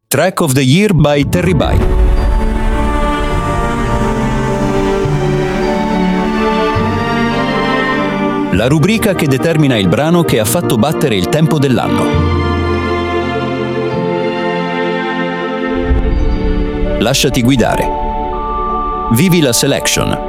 Track of the Year by Terry By. La rubrica che determina il brano che ha fatto battere il tempo dell'anno. Lasciati guidare. Vivi la selection.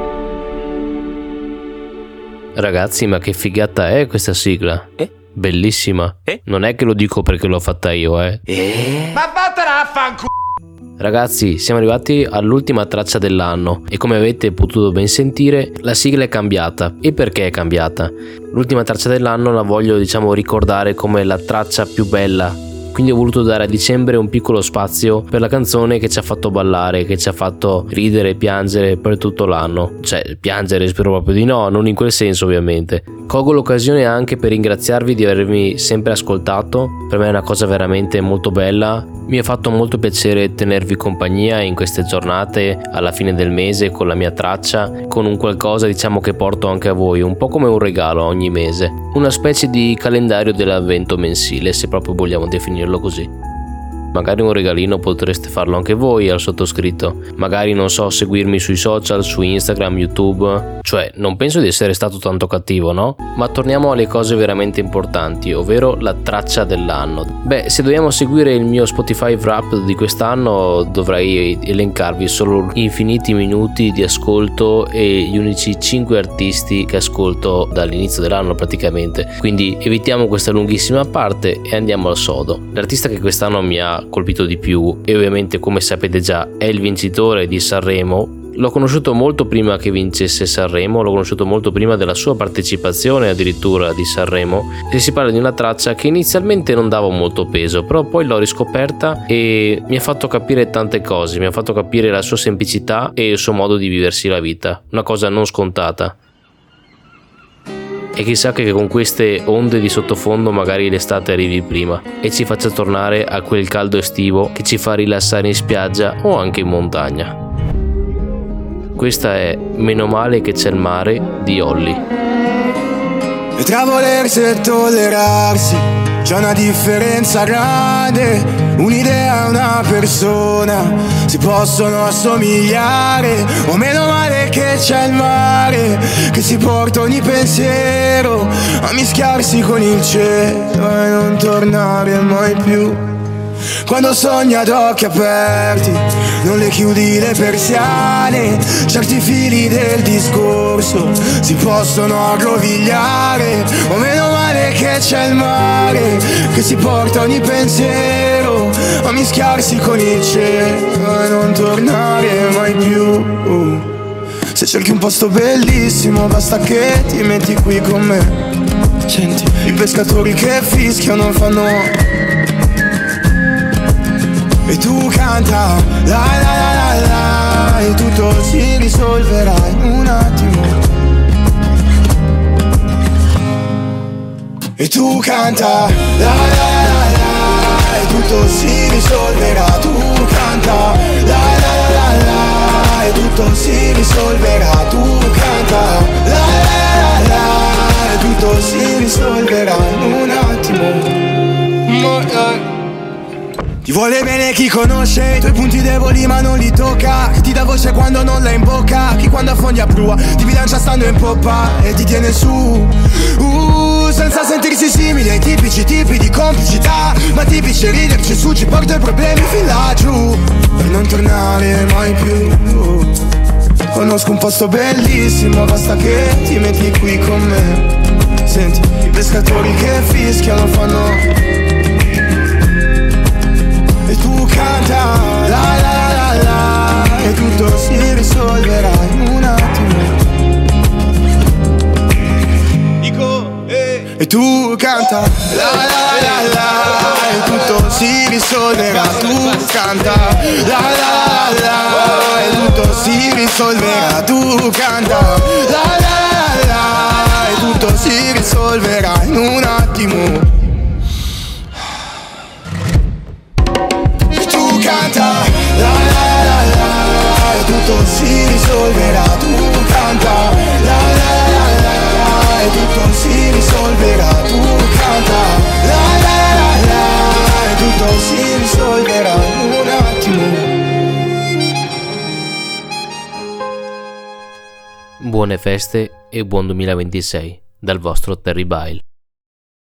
Ragazzi, ma che figata è questa sigla? Bellissima. Non è che lo dico perché l'ho fatta io, Ma vattene a fanculo! Ragazzi, siamo arrivati all'ultima traccia dell'anno e come avete potuto ben sentire la sigla è cambiata. E perché è cambiata? L'ultima traccia dell'anno la voglio ricordare come la traccia più bella. Quindi ho voluto dare a dicembre un piccolo spazio per la canzone che ci ha fatto ballare, che ci ha fatto ridere e piangere per tutto l'anno. Cioè, piangere spero proprio di no, non in quel senso ovviamente. Colgo l'occasione anche per ringraziarvi di avermi sempre ascoltato, per me è una cosa veramente molto bella. Mi ha fatto molto piacere tenervi compagnia in queste giornate alla fine del mese con la mia traccia, con un qualcosa che porto anche a voi, un po' come un regalo ogni mese, una specie di calendario dell'avvento mensile, se proprio vogliamo definirlo così. Magari un regalino potreste farlo anche voi al sottoscritto, magari seguirmi sui social, su Instagram, YouTube, cioè non penso di essere stato tanto cattivo, no? Ma torniamo alle cose veramente importanti, ovvero la traccia dell'anno. Se dobbiamo seguire il mio Spotify Wrapped di quest'anno dovrei elencarvi solo infiniti minuti di ascolto e gli unici 5 artisti che ascolto dall'inizio dell'anno praticamente, quindi evitiamo questa lunghissima parte e andiamo al sodo. L'artista che quest'anno mi ha colpito di più e ovviamente come sapete già è il vincitore di Sanremo. L'ho conosciuto molto prima che vincesse Sanremo, l'ho conosciuto molto prima della sua partecipazione addirittura di Sanremo e si parla di una traccia che inizialmente non davo molto peso, però poi l'ho riscoperta e mi ha fatto capire tante cose, mi ha fatto capire la sua semplicità e il suo modo di viversi la vita, una cosa non scontata. E chissà che con queste onde di sottofondo magari l'estate arrivi prima e ci faccia tornare a quel caldo estivo che ci fa rilassare in spiaggia o anche in montagna. Questa è Meno male che c'è il mare di Olly. E tra volersi e tollerarsi c'è una differenza grande, un'idea e una persona si possono assomigliare, o meno male che c'è il mare che si porta ogni pensiero a mischiarsi con il cielo e non tornare mai più. Quando sogni ad occhi aperti non le chiudi le persiane, certi fili del discorso si possono aggrovigliare, o meno male che c'è il mare che si porta ogni pensiero a mischiarsi con il cielo e non tornare mai più. Se cerchi un posto bellissimo basta che ti metti qui con me. Senti i pescatori che fischiano fanno e tu canta la la la la la e tutto si risolverà in un attimo. E tu canta la la la la e tutto si risolverà. Tu canta la la la la e tutto si risolverà. Tu canta la la la la e tutto si risolverà in un attimo. Ti vuole bene chi conosce i tuoi punti deboli ma non li tocca, chi ti dà voce quando non l'hai in bocca, chi quando affondi a prua ti bilancia stando in poppa e ti tiene su, senza sentirsi simili ai tipici tipi di complicità, ma tipici riderci su ci porta i problemi fin laggiù per non tornare mai più. Conosco un posto bellissimo, basta che ti metti qui con me. Senti i pescatori che fischiano fanno e tu canta la la la la e tutto si risolverà in un attimo. Dico e tu canta la la la la e tutto si risolverà. Tu canta la la la la e tutto si risolverà. Tu canta la la la la e tutto si risolverà in un attimo. Canta la la la la e tutto si risolverà. Tu canta la la la la e tutto si risolverà. Tu canta la la la la e tutto si risolverà. buone feste e buon 2026 dal vostro Terry Bile.